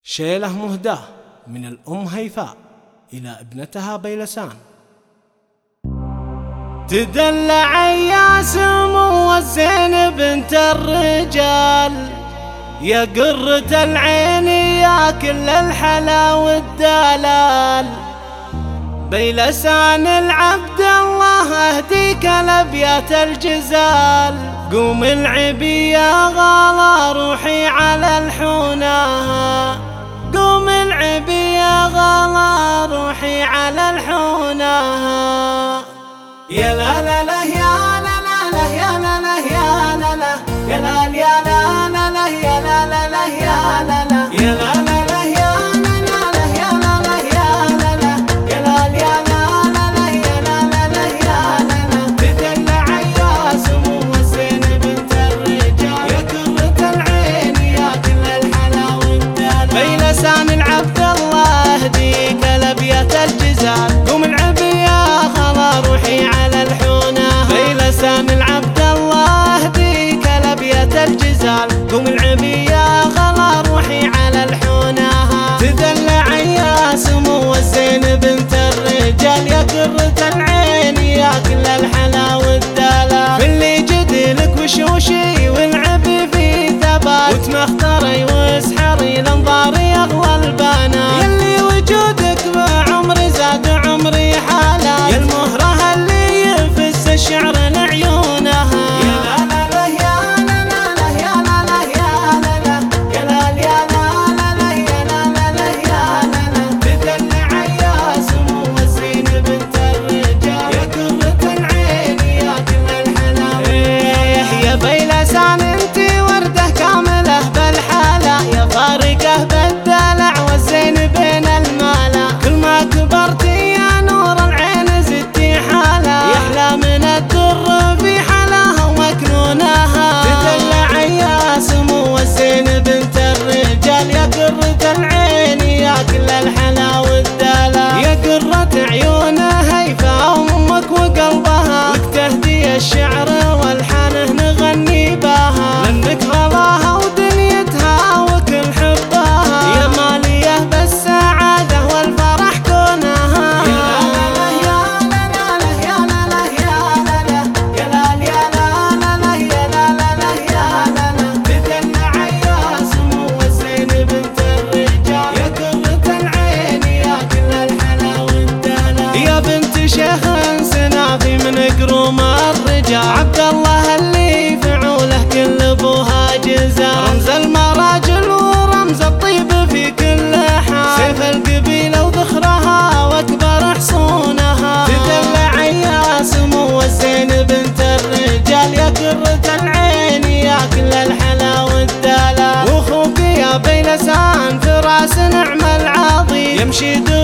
شيله مهداة من الأم هيفاء إلى ابنتها بيلسان. تدلع يا سمو الزين بنت الرجال، يا قرة العين يا كل الحلا والدلال، بيلسان العبد الله اهديك لابيات الجزال. قوم العبي يا غلا روحي على الحونها، قوم العبي يا غلا روحي على الحونها. يا لا لا لا يا لا لا لا يا لا لا يا لا لا يا لا يا لا لا لا يا لا لا لا يا لا لا يا لا لا لا يا لا لا لا يا لا لا يا لا لا يا لا يا لا لا لا يا لا لا لا يا لا لا. تدلع يا سمو الزين بنت الرجال، يا قرة العين يا كل الحلا والدلال، بيلسان العبد الله اهديك لابيات الجزال. قوم العبي يا غلا روحي على الحونها، بيلسان العبد الله اهديك لابيات الجزال. قوم العبي يا غلا روحي على الحونها. تدلع يا سمو الزين بنت الرجال، يا قرة العين يا كل الحلا والدلال، باللي جدلك وشوشي والعبي في ثبات، وتمختري واسحري لانظاري اغلى البنات، يلي وجودك بعمري زاد عمري حالات، يا المهرة اللي يفز الشعر لعيونها. يا لا لا لا يا لا لا لا يا لا لا يا لا لا يا لا يا لا لا يا لا لا لا يا لا لا. تدلع يا سمو الزين بنت الرجال، يا قرة العين يا كل الحلا والدلال، يا بيلسان انتي وردة كاملة بالحالة، يا فارقة بالدلع والزين بين المالا. كل ما كبرتي يا نور العين زدتي حالة، يحلى من الدر في حلاها ومكنونها. تدلع يا سمو الزين بنت الرجال، يا قرة العين يا كل الحلا والدلال، يا قرة عيونها هيفاء أمك وقلبها، لك تهدي الشعر والحانه نغني بها، لأنك غلاها ودنيتها وكل حبها، يا مالية بالسعادة والفرح كونها. يا لا لا يا لا لا يا لا لا يا لا لا يا لا يا لا لا يا لا لا لا يا لا لا. تدلع يا سمو الزين بنت الرجال، يا قرة العين يا كل الحلا والدلال، يا بنت شيخ سنافي من قروم الرجال، عبد الله اللي فعوله كل ابوها جزال، رمز المراجل ورمز الطيب في كل حال، سيف القبيلة وذخرها واكبر حصونها. تدلع يا سمو الزين بنت الرجال، يا قرة العين يا كل الحلا والدلال، واخوك يا بيلسان فراس نعم العظيم، يمشي